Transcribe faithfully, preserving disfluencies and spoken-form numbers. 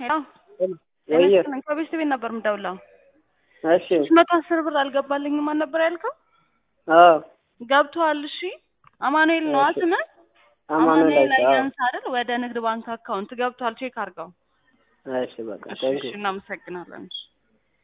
ሄሎ ወይ እኔ ከቤት ቤት ነበር የምደውለው። እሺ መቶ አስር ብር አልገባልኝም ማን ነበር ያልከው? አዎ ገብቷል። እሺ አማኑኤል ነው አስመ አማኑኤል አያንስ አይደል? ወደ ንግድ ባንክ አካውንት ገብቷል። ቼክ አድርገው። እሺ በቃ ታንኪዩ እሺ እናመሰግናለን።